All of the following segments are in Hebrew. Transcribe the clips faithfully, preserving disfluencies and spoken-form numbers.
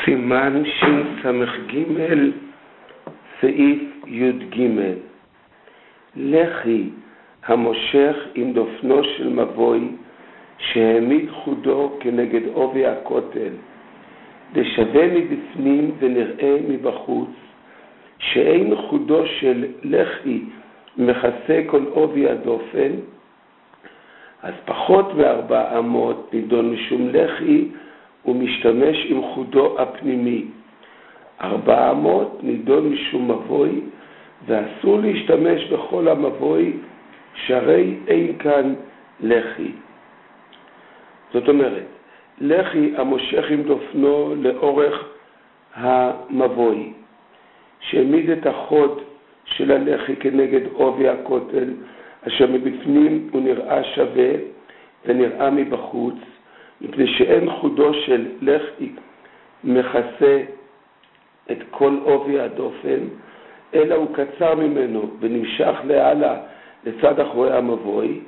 סימן שס"ג סעיף י"ג. לחי המושך עם דופנו של מבוי שהעמיד חודו כנגד עובי הכותל, דשווה מבפנים ונראה מבחוץ, שאין חודו של לחי מכסה כל עובי הדופן, אז פחות מארבע אמות נידון משום לחי ומשתמש עם חודו הפנימי. ארבע אמות נידון משום מבוי, ואסור להשתמש בכל המבוי, שהרי אין כאן לחי. זאת אומרת, לחי המושך עם דופנו לאורך המבוי, שהעמיד את החוד של הלחי כנגד עובי הכותל, אשר מבפנים הוא נראה שווה ונראה מבחוץ, מפני שאין חודו של לחי מכסה את כל עובי הדופן, אלא הוא קצר ממנו ונמשך לעלה לצד אחורי המבוי.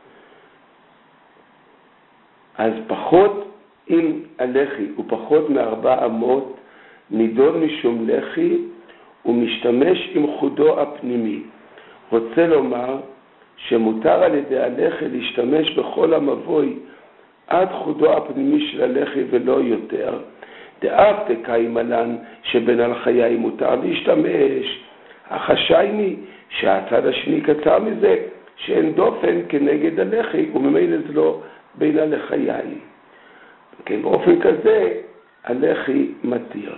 אז פחות אם הלחי הוא פחות מארבע אמות, נידון משום לחי ומשתמש עם חודו הפנימי. רוצה לומר שמותר על ידי הלחי להשתמש בכל המבוי עד חודו הפנימי של הלחי ולא יותר. דאף תקיים עלן שבין הלחיים מותר להשתמש, החשייני שהצד השני קצר מזה, שאין דופן כנגד הלחי וממילא זה לא בין הלחיים. כן, באופן כזה הלחי מתיר.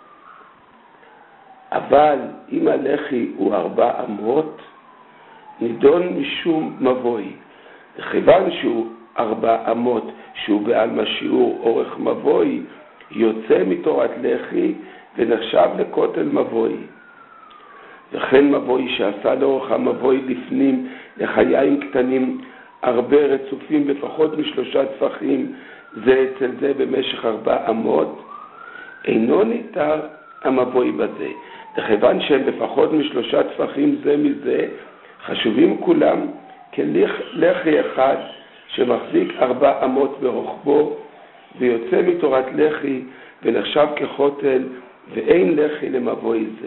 אבל אם הלחי הוא ארבע אמות, נידון משום מבוי. כיוון שהוא ארבע אמות, שהוא בעלמא שיעור אורך מבוי, יוצא מתורת לחי ונחשב לכותל מבוי. וכן מבוי שעשה לאורך המבוי לפנים לחיים קטנים הרבה רצופים בפחות משלושה טפחים זה אצל זה במשך ארבע אמות, אינו ניתר המבוי בזה. וכיוון שהם בפחות משלושה טפחים זה מזה, חשובים כולם כלחי אחד שמחזיק ארבע אמות ברוחבו ויוצא מתורת לחי ונחשב כחותל, ואין לחי למבוי זה.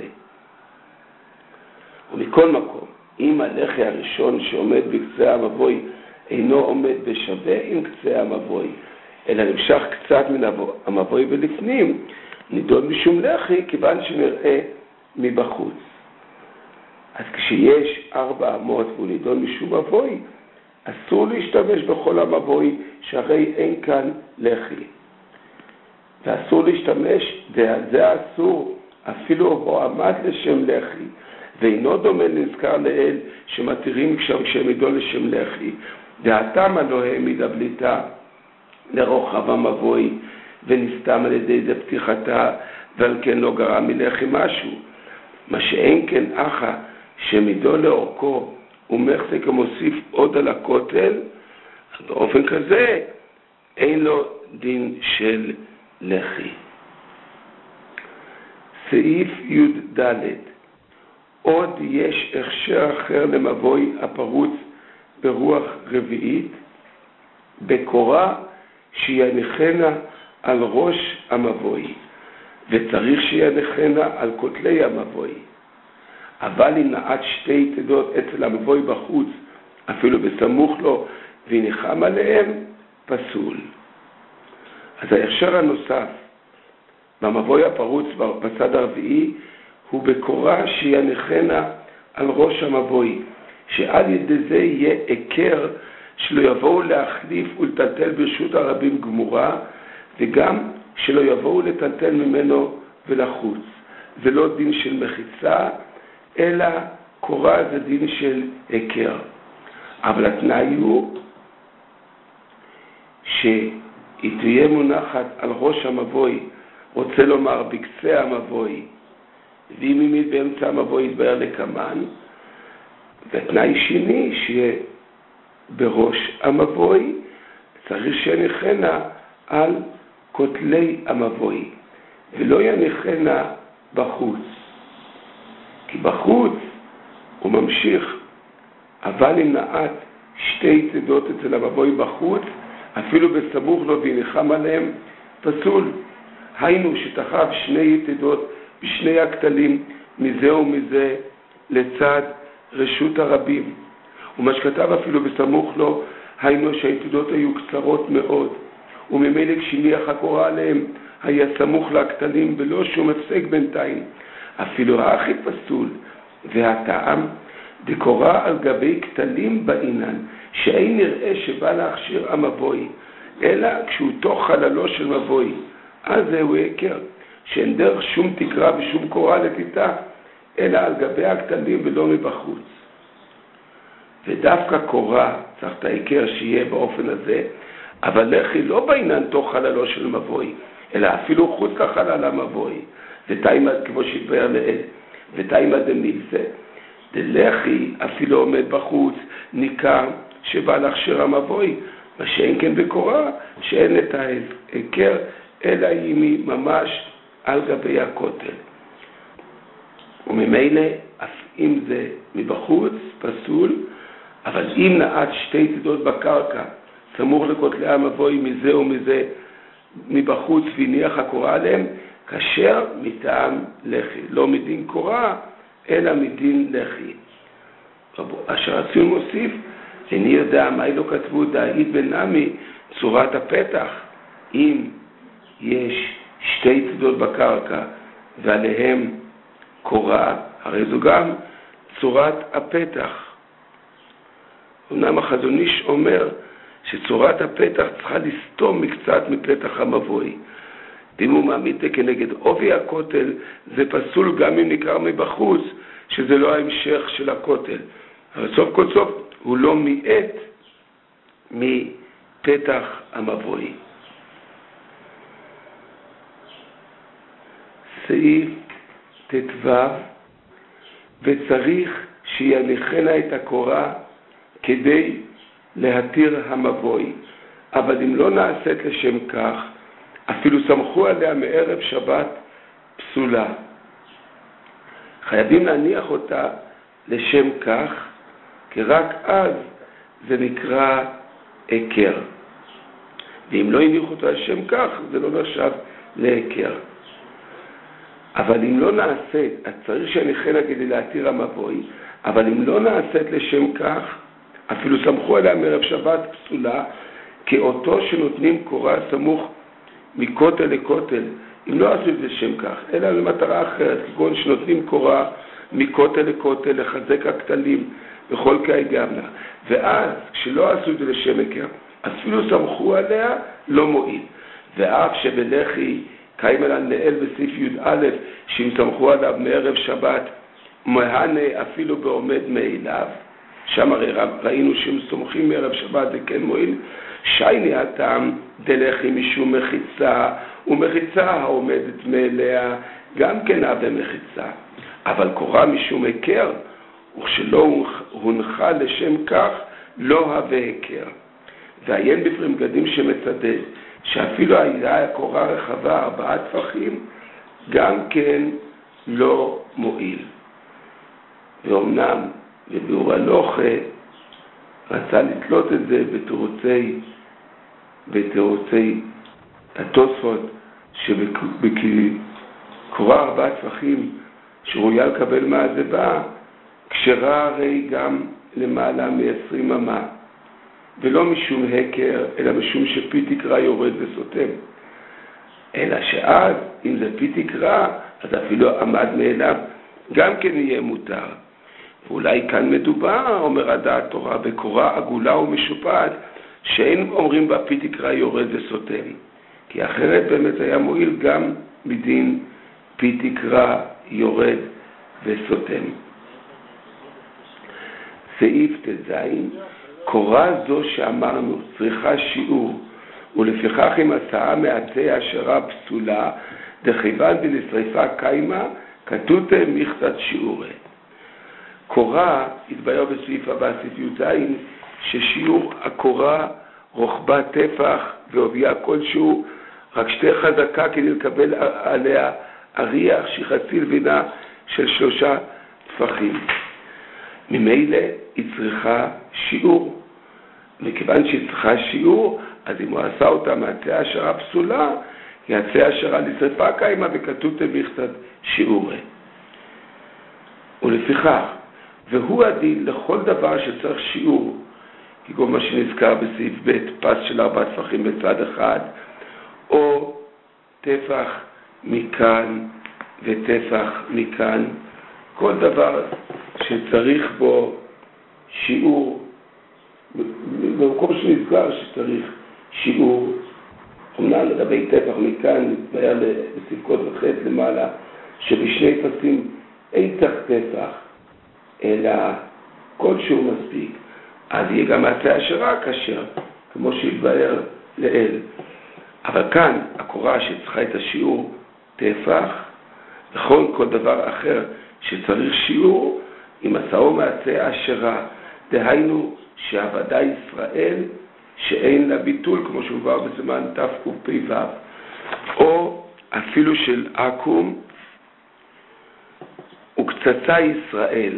ומכל מקום, אם הלחי הראשון שעומד בקצה המבוי אינו עומד בשווה עם קצה המבוי, אלא נמשך קצת מן המבוי ולפנים, נידון משום לחי כיוון שנראה מבחוץ. אז כשיש ארבע אמות והוא נידון משום מבוי, אסור להשתמש בכל המבוי, שהרי אין כאן לחי. ואסור להשתמש, וזה אסור, אפילו הוא עמד לשם לחי, ואינו דומה לנזכר לאל שמתירים שם כשהם נידון לשם לחי. והטעם הלא העמיד הבליטה לרוחב המבוי, ונסתם על ידי זה פתיחתה, ועל כן לא גרם מלחי משהו. מה שאין כן אחא שמידו לאורכו ומחזיק ומוסיף עוד על הכותל, באופן כזה אין לו דין של לחי. סעיף י"ד. עוד יש הכשר אחר למבוי הפרוץ ברוח רביעית, בקורה שיניחנה על ראש המבוי, וצריך שיניחנה על כותלי המבוי. אבל אם נעט שתי תדות אצל המבוי בחוץ, אפילו בסמוך לו, וניחם עליהם, פסול. אז ההכשר הנוסף במבוי הפרוץ בצד הרביעי הוא בקורה שיניחנה על ראש המבוי, שעל ידי זה יהיה עיקר שלא יבואו להחליף ולטלטל ברשות הרבים גמורה, וגם שלא יבואו לטלטל ממנו ולחוץ. זה לא דין של מחיצה, אלא קורה זה דין של עיקר. אבל התנאי הוא שהיא תהיה מונחת על ראש המבוי, רוצה לומר בקצה המבוי, ואם היא באמצע המבוי יתבהר לקמן, והתנאי שני שיהיה בראש המבוי, צריך שיניחנה על כותלי המבוי, ולא יניחנה בחוץ. כי בחוץ הוא ממשיך, אבל אם נעט שתי צדות אצל המבוי בחוץ, אפילו בסמוך לו וניחם עליהם, פסול. היינו שתחב שני יתדות בשני הכתלים מזה ומזה לצד רשות הרבים. ומה שכתב אפילו בסמוך לו, היינו שהיתדות היו קצרות מאוד, וממילא כשניח הקורה עליהם היה סמוך לכתלים בלא שום הפסק בינתיים. אפילו הכי פסול והטעם דקורה על גבי כתלים בעינן, שאין נראה שבא להכשיר המבוי, אלא כשהוא תוך חללו של מבוי, אז זהו העיקר, שאין דרך שום תקרה ושום קורה לתיתה, אלא על גבי הכתלים ולא מבחוץ. ודווקא קורה צריך את העיקר שיהיה באופן הזה, אבל לכי לא בעינן תוך חללו של מבוי, אלא אפילו חוץ לחלל המבוי, ותאימה כמו שהתבאר לעיל, ותאימה דמילסה, דלכי אפילו עומד בחוץ, ניכר שבא להכשיר המבוי, מה שאין כן בקורה, שאין את ההיכר, אלא היא ממש על גבי הכותל. וממילא, אף אם זה מבחוץ, פסול, אבל אם נעט שתי תדות בקרקע, סמוך לכותלי המבוי מזה ומזה, מבחוץ והניח הקורה עליהם, כאשר מטעם לחי, לא מדין קורה, אלא מדין לחי. אשר הציון מוסיף, איני יודע מה לא כתבו דאית בנמי צורת הפתח, אם יש שתי צדות בקרקע ועליהם קורה, הרי זו גם צורת הפתח. אמנם החזון איש אומר שצורת הפתח צריכה לסתום מקצת מפתח המבוי. ואם הוא מעמיד כנגד עובי הכותל, זה פסול גם אם ניכר מבחוץ, שזה לא ההמשך של הכותל. אבל סוף כל סוף הוא לא מיעט מפתח המבוי. סעיף תתו, וצריך שיניחנה את הקורה כדי להתיר המבוי. אבל אם לא נעשית לשם כך, אפילו סמכו עליה מערב שבת פסולה. חייבים להניח אותה לשם כך, כי רק אז זה נקרא עקר. ואם לא הניחו אותה לשם כך, זה לא נחשב לעקר. אבל אם לא נעשית, אז צריך שניחנה כדי להתיר המבוי, אבל אם לא נעשית לשם כך, אפילו סמכו עליה מערב שבת פסולה, כאותו שנותנים קורה סמוך מכותל לכותל, אם לא עשו את זה לשם כך, אלא למטרה אחרת, כגון שנותנים קורה מכותל לכותל, לחזק הכתלים וכל כאי גמנה. ואז, כשלא עשו את זה לשם עקר, אפילו סמכו עליה, לא מועיל. ואף שבלחי, קיימה לנהל בסעיף י"א, שאם סמכו עליו מערב שבת, מהנה אפילו בעומד מאליו, שם הרי ראינו שהם סומכים מערב שבת זה כן מועיל, שייני הטעם דלכי משום מחיצה, ומחיצה העומדת מאליה גם כן אבה מחיצה, אבל קורה משום עקר, וכשלא הונחה לשם כך לא הווה עקר. ועיין בפרי מגדים שמצדד, שאפילו הייתה הקורה רחבה ארבעה טפחים, גם כן לא מועיל. ואומנם בביאור הלוכה רצה לתלות את זה בתירוצי, בתירוצי התוספות, שבקורה ארבעה טפחים שראויה לקבל מה זה בא, כשרה הרי גם למעלה מ-עשרים אמה, ולא משום הקר, אלא משום שפי תקרה יורד וסותם. אלא שאז, אם זה פי תקרה, אז אפילו עמד מאליו, גם כן יהיה מותר. ואולי כאן מדובר, אומר הדעת תורה, בקורה עגולה ומשופעת, שאין אומרים בה פי תקרה יורד וסותם. כי אחרת באמת היה מועיל גם מדין פי תקרה יורד וסותם. סעיף תז, קורה זו שאמרנו צריכה שיעור, ולפיכך אם עשאה מעצי השרה פסולה, דכיוון דלשריפה קיימה, כתותה מכתת שיעורי. קורה, התבהר בסעיף הבא, סעיף י"ז, ששיעור הקורה רוחבה טפח ועובייה כלשהו, רק שתי חזקה כדי לקבל עליה אריח שהיא חצי לבינה של שלושה טפחים. ממילא היא צריכה שיעור. מכיוון שהיא צריכה שיעור, אז אם הוא עשה אותה מעצי השרה פסולה, יצא אשרה לשרפה קיימה וכתות מכתת שיעורי. ולפיכך, והוא הדין לכל דבר שצריך שיעור, כגון מה שנזכר בסעיף ב' פס של ארבע טפחים בצד אחד, או טפח מכאן וטפח מכאן, כל דבר שצריך בו שיעור, במקום שנזכר שצריך שיעור, אמנם לגבי טפח מכאן, היה בספקות וחץ למעלה, שבשני פסים אין צריך טפח, אלא כלשהו מספיק, אז יהיה גם מעשה אשרה כשר, כמו שהתבאר לאל. אבל כאן הקוראה שצריכה את השיעור טפח, וכל כל דבר אחר שצריך שיעור, עם עשאו מעשה אשרה, דהיינו שעבדה ישראל שאין לה ביטול, כמו שהובא בסימן תקפ"ו, או אפילו של עקום, וקצצה ישראל,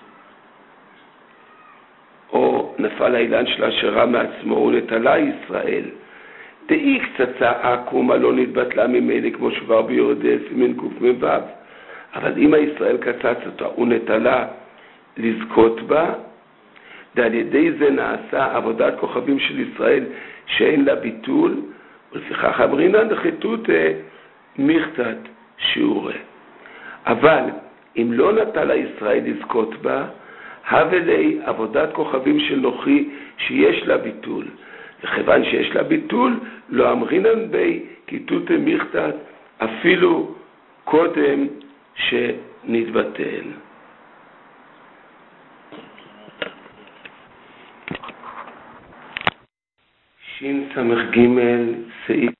או נפל האילן של אשרה מעצמו ונטלה ישראל, דאי קצצה עקום הלא נתבטלה ממילא, כמו שהובא ביורדס מן קמ"ו, אבל אם הישראל קצץ אותה ונטלה לזכות בה, ועל ידי זה נעשה עבודת כוכבים של ישראל שאין לה ביטול, ולפיכך אמרינן דחיתות מכתת שיעורי. אבל אם לא נטלה ישראל לזכות בה, הבלי עבודת כוכבים של נוחי שיש לה ביטול, וכיוון שיש לה ביטול לא אמרינן בי כיתות מכתת אפילו קודם שנתבטל. שין סמך ג' סעיף